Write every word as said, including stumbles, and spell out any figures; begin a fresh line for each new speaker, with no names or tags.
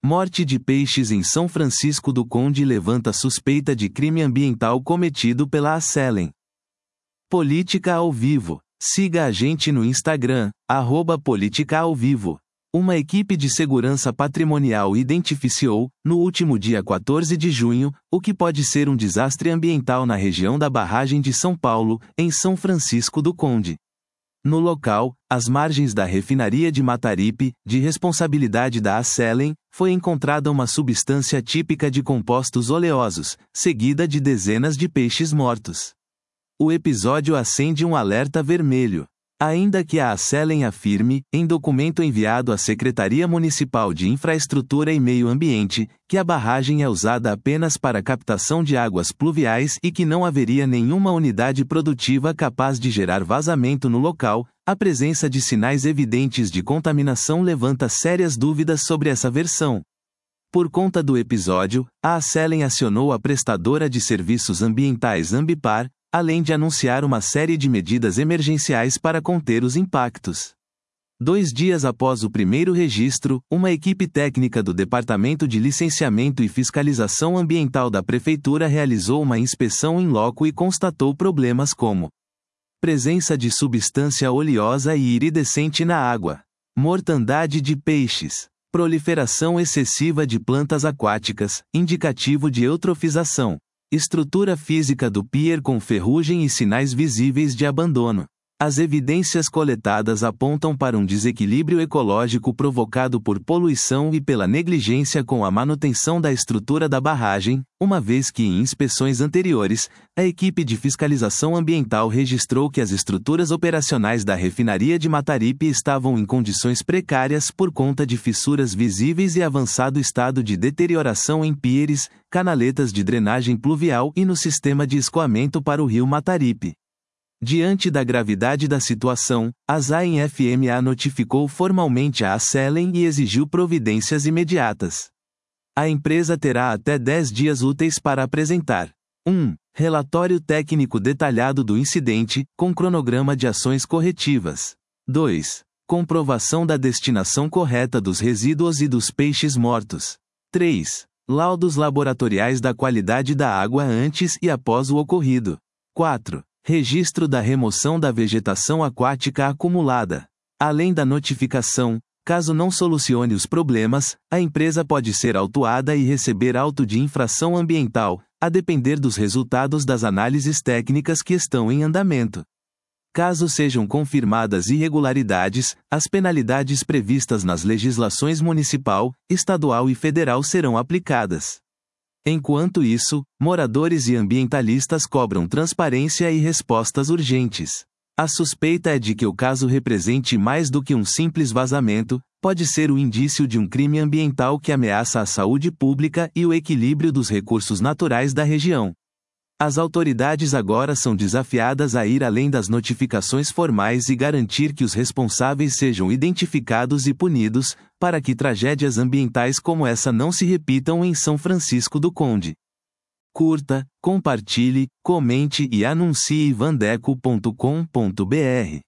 Morte de peixes em São Francisco do Conde levanta suspeita de crime ambiental cometido pela Acelen. Política ao Vivo. Siga a gente no Instagram, arroba Política ao Vivo. Uma equipe de segurança patrimonial identificou, no último dia quatorze de junho, o que pode ser um desastre ambiental na região da barragem de São Paulo, em São Francisco do Conde. No local, às margens da refinaria de Mataripe, de responsabilidade da Acelen, foi encontrada uma substância típica de compostos oleosos, seguida de dezenas de peixes mortos. O episódio acende um alerta vermelho. Ainda que a Acelen afirme, em documento enviado à Secretaria Municipal de Infraestrutura e Meio Ambiente, que a barragem é usada apenas para captação de águas pluviais e que não haveria nenhuma unidade produtiva capaz de gerar vazamento no local, a presença de sinais evidentes de contaminação levanta sérias dúvidas sobre essa versão. Por conta do episódio, a Acelen acionou a prestadora de serviços ambientais Ambipar, além de anunciar uma série de medidas emergenciais para conter os impactos. Dois dias após o primeiro registro, uma equipe técnica do Departamento de Licenciamento e Fiscalização Ambiental da Prefeitura realizou uma inspeção in loco e constatou problemas como presença de substância oleosa e iridescente na água, mortandade de peixes, proliferação excessiva de plantas aquáticas, indicativo de eutrofização, estrutura física do pier com ferrugem e sinais visíveis de abandono. As evidências coletadas apontam para um desequilíbrio ecológico provocado por poluição e pela negligência com a manutenção da estrutura da barragem, uma vez que em inspeções anteriores, a equipe de fiscalização ambiental registrou que as estruturas operacionais da refinaria de Mataripe estavam em condições precárias por conta de fissuras visíveis e avançado estado de deterioração em pieres, canaletas de drenagem pluvial e no sistema de escoamento para o rio Mataripe. Diante da gravidade da situação, a Zain F M A notificou formalmente a Acelen e exigiu providências imediatas. A empresa terá até dez dias úteis para apresentar um relatório técnico detalhado do incidente, com cronograma de ações corretivas. dois Comprovação da destinação correta dos resíduos e dos peixes mortos. três Laudos laboratoriais da qualidade da água antes e após o ocorrido. quatro Registro da remoção da vegetação aquática acumulada. Além da notificação, caso não solucione os problemas, a empresa pode ser autuada e receber auto de infração ambiental, a depender dos resultados das análises técnicas que estão em andamento. Caso sejam confirmadas irregularidades, as penalidades previstas nas legislações municipal, estadual e federal serão aplicadas. Enquanto isso, moradores e ambientalistas cobram transparência e respostas urgentes. A suspeita é de que o caso represente mais do que um simples vazamento, pode ser o indício de um crime ambiental que ameaça a saúde pública e o equilíbrio dos recursos naturais da região. As autoridades agora são desafiadas a ir além das notificações formais e garantir que os responsáveis sejam identificados e punidos, para que tragédias ambientais como essa não se repitam em São Francisco do Conde. Curta, compartilhe, comente e anuncie vandeco ponto com ponto br.